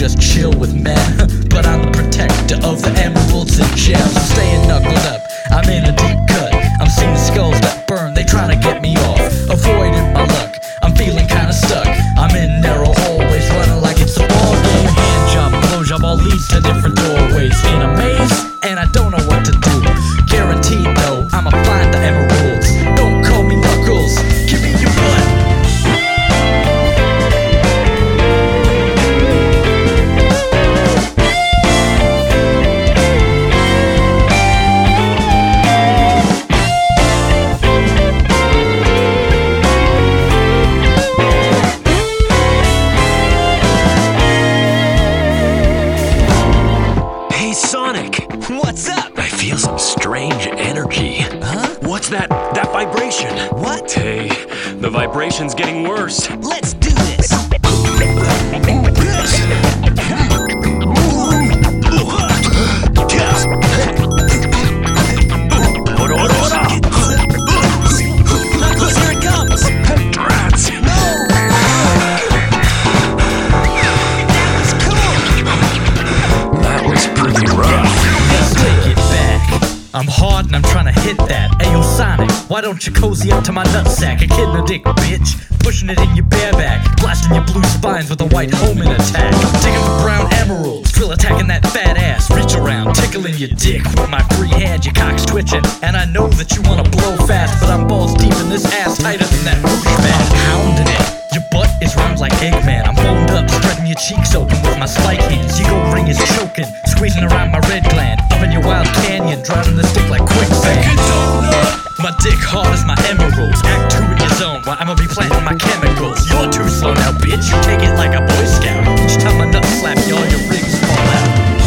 just chill with men. But I'm the protector of the emeralds and gems. I'm staying knuckled up, I'm in a deep cut. I'm seeing skulls that burn, they trying to get me off. Avoiding my luck, I'm feeling kinda stuck. I'm in narrow hallways, running like it's a ball game. Hand jump, blow job, all leads to different doorways. In a maze, and I don't know what to do. Guaranteed though, I'ma find the emeralds. Don't call me Knuckles, give me your butt. What's up? I feel some strange energy. Huh? What's that vibration? What? Hey, the vibration's getting worse. Let's do this. Knuckles, here it comes. Rats. No. That was cool. That was pretty rough. Let's take it back. I'm hard and I'm trying to hit that. Ayo Sonic, why don't you cozy up to my nutsack? A kid in a dick, bitch. Pushing it in your bareback, blasting your blue spines with a white homing attack. Digging for brown emeralds, drill attacking that fat ass. Reach around, tickling your dick with my free hand. Your cock's twitching, and I know that you wanna blow fast, but I'm balls deep in this ass, tighter than that whoosh mat. I'm pounding it. Your butt is round like Eggman. I'm boned up, spreading your cheeks open with my spike hands. Your gold ring is choking, squeezing around my red gland. Up in your wild canyon, driving the stick like quicksand. My dick hard as my emeralds. Act 2 in your zone, while I'ma be planting my chemicals. You're too slow now, bitch. You take it like a Boy Scout. Each time my nuts slap you, all your rings fall out.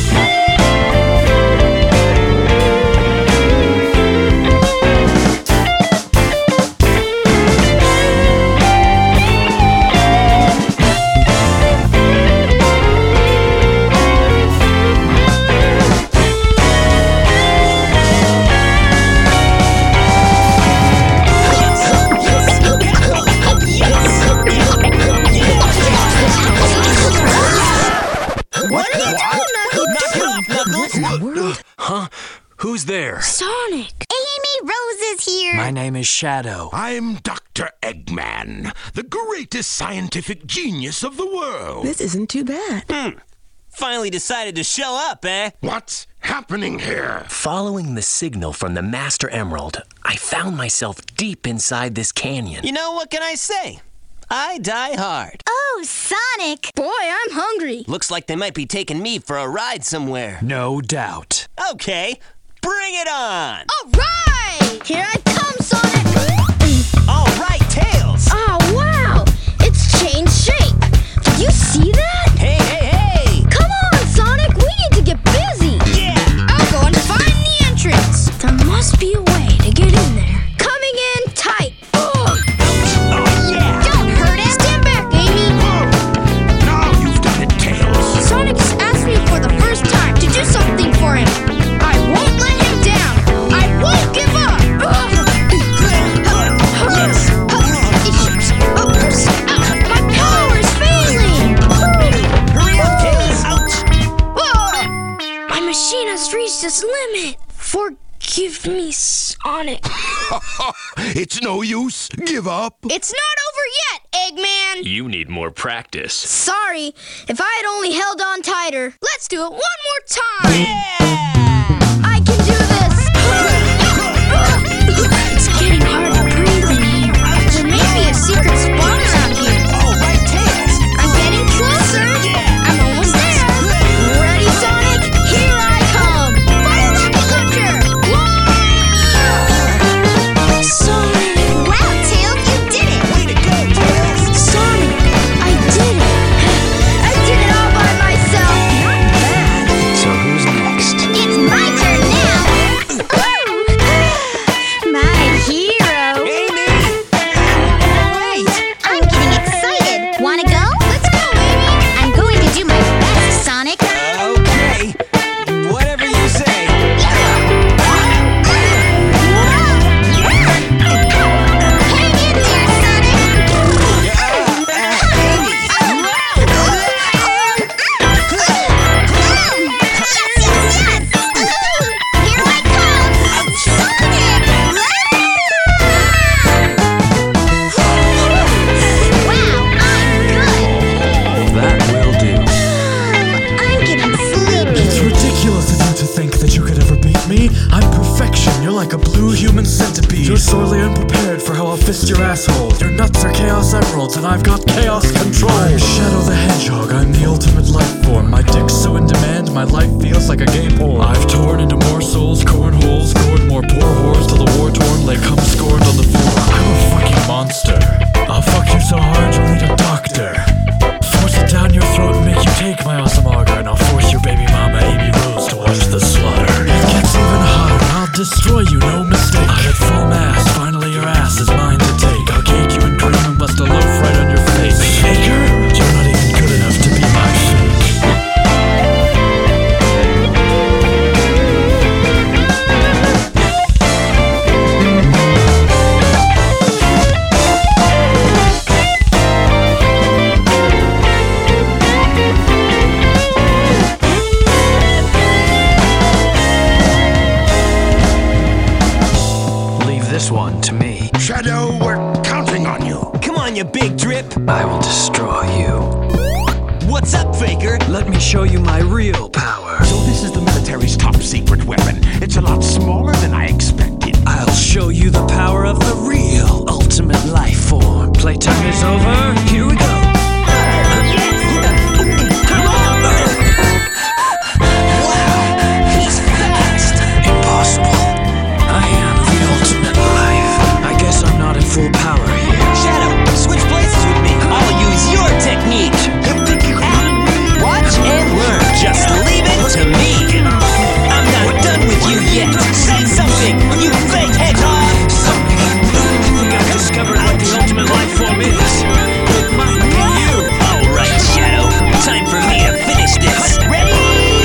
Huh? Who's there? Sonic! Amy Rose is here. My name is Shadow. I'm Dr. Eggman, the greatest scientific genius of the world. This isn't too bad. Finally decided to show up, eh? What's happening here? Following the signal from the Master Emerald, I found myself deep inside this canyon. You know, what can I say? I die hard. Oh, Sonic. Boy, I'm hungry. Looks like they might be taking me for a ride somewhere. No doubt. Okay, bring it on! All right! Here I come, Sonic! All right, Tails! Oh, wow! It's changed shape. Did you see that? Hey, hey, hey! Come on, Sonic! We need to get busy! Yeah! I'll go and find the entrance. There must be a way to get in there. Coming in tight. Ugh. Oh, yeah! Don't hurt it! Stand back, Amy! Now you've done it, Tails. Sonic just asked me for the first time to do something for him. I won't let him down. I won't give up. Yes! My power is failing. Hurry up, Tails! Ouch! Whoa. My machine has reached its limit. Forgive me, Sonic. It's no use. Give up. It's not over yet, Eggman. You need more practice. Sorry. If I had only held on tighter. Let's do it one more time. Yeah! I can do this. It's getting hard to breathe in here. There may be a secret spot around here. All right, Tails! I'm getting closer. Yeah! I'm almost there. Ready, Sonic? Here I come. Firework launcher. Whoa! Sonic. Wow, Tails, you did it. Way to go, Tails! Sonic, I did it. I did it all by myself. Not bad. So who's next? It's your asshole. Your nuts are Chaos Emeralds and I've got Chaos Control. I'm Shadow the Hedgehog, I'm the ultimate life form. My dick's so in demand, my life feels like a gay porn. I've torn into more souls, cornholes, scored more poor whores till the war-torn lay cum scorned on the floor. I'm a fucking monster. I'll fuck you so hard you'll need a doctor. Force it down your throat and make you take my awesome auger, and I'll force your baby mama Amy Rose to watch the slaughter. It gets even hotter, I'll destroy you, no mistake. I'm at full mass, finally your ass is mine to take. I'll cake you in cream and bust a loaf right on your face. Faker, you're not even good enough to be my fake. This one to me. Shadow, we're counting on you. Come on, you big drip. I will destroy you. What's up, Faker? Let me show you my real power. So this is the military's top secret weapon. It's a lot smaller than I expected. I'll show you the power of the real ultimate life form. Playtime is over. Here we go. Come on! Wow, he's fast. Impossible. I am the ultimate life. I guess I'm not in full power here. Shadow, switch places with me. I'll use your technique. Watch and learn. Just leave it to me. I'm not done with you yet. Say something, you fake hedgehog. I've discovered what the ultimate life form is. It might be you. All right, Shadow. Time for me to finish this. Ready?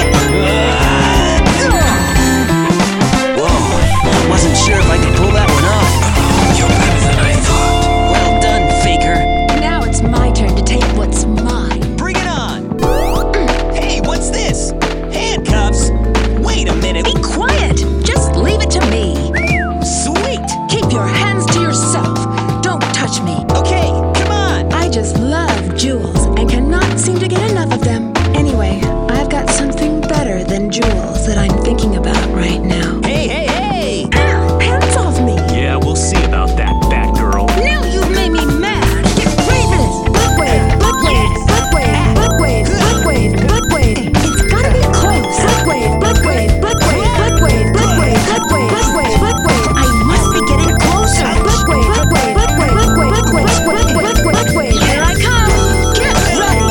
Whoa, wasn't sure if I could pull that one off. You're better than I thought. Well done, Faker. Now it's my turn to take what's mine. Bring it on. Hey, what's this? Handcuffs? Wait a minute. Be quiet! Just leave it to me. Sweet. Keep your hands to yourself. Don't touch me. Okay, come on. I just love jewels and cannot seem to get enough of them. Anyway, I've got something better than jewels that I'm thinking about right now. Hey! Ow! Hands off me! Yeah, we'll see about that, Batgirl. Now you've made me mad! Get ready for this! Blood wave! Blood wave! Blood wave! Blood wave! Blood wave! Blood wave! It's gotta be close! Blood wave! Blood wave! Blood wave! Blood wave! Blood wave! Blood wave! Blood wave! Blood wave! I must be getting closer! Blood wave! Blood wave! Blood wave! Blood wave! Blood wave! Blood wave! Here I come! Get ready!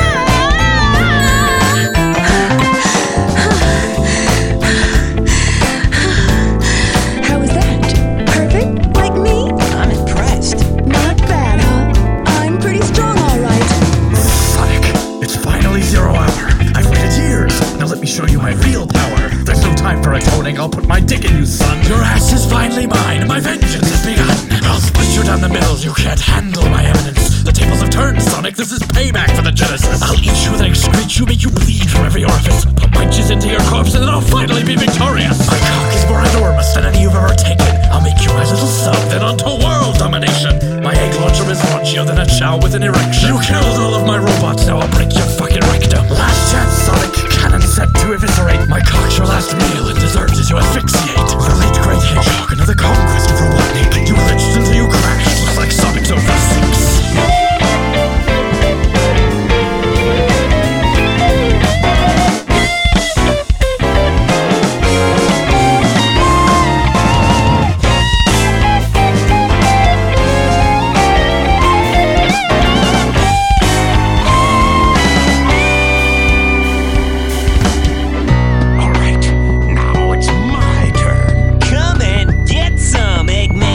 How was that? Perfect? Like me? I'm impressed. Not bad, huh? I'm pretty strong, all right. Sonic, it's finally 0 hour. I've waited years. Now let me show you my real power. There's no time for atoning. I'll put my dick in you, son. Your ass is finally mine. My vengeance has begun. I'll split you down the middle. You can't handle my eminence. The tables have turned, Sonic. This is payback for the Genesis. I'll eat you, then excrete you, make you bleed from every orifice. Put my jizz into your corpse, and then I'll finally be victorious. My cock is more enormous than any you've ever taken. I'll make you my little sub, then onto world domination. My egg launcher is launchier than a chow with an erection. You killed all of my robots, now I'll break your fucking rectum. Last chance, Sonic. Cannon set to eviscerate. My cock's your last meal, and dessert is you asphyxiate. The late great hedgehog, another conquest of Robotnik. You glitched until you crashed. Looks like Sonic's over 6. All right, now it's my turn. Come and get some, Eggman.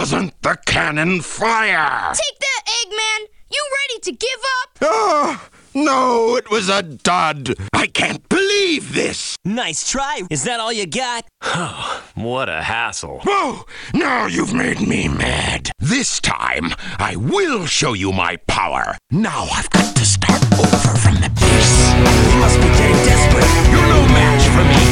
doesn't the cannon fire? Take that, Eggman! You ready to give up? Oh, no, it was a dud. I can't believe this. Nice try. Is that all you got? What a hassle. Oh, now you've made me mad. This time, I will show you my power. Now I've got to start over from the base. You must be getting desperate. You're no match for me,